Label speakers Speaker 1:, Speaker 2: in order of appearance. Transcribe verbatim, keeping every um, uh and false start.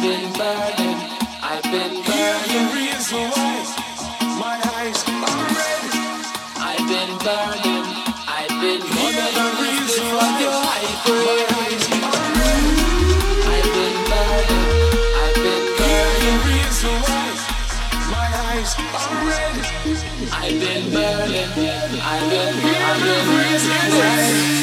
Speaker 1: been burning, I've been burning. Hear the reason why my eyes are red. I've been burning, I've been burning. Hear the reason why your eyes are red. I've been burning, I've been burning. Hear the reason why my eyes are red. I've been burning, I've been, I've been burning.